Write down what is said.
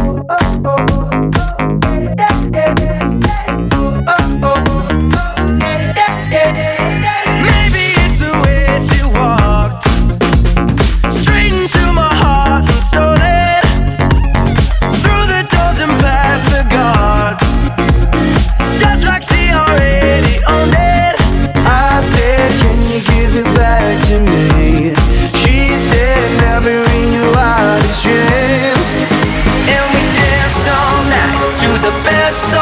Maybe it's the way she walked straight into my heart and stole it through the doors and past the guards, just like she already owned it. I said, can you give it back to me? She said, never in your wildest dreams. And we danced all night to the best song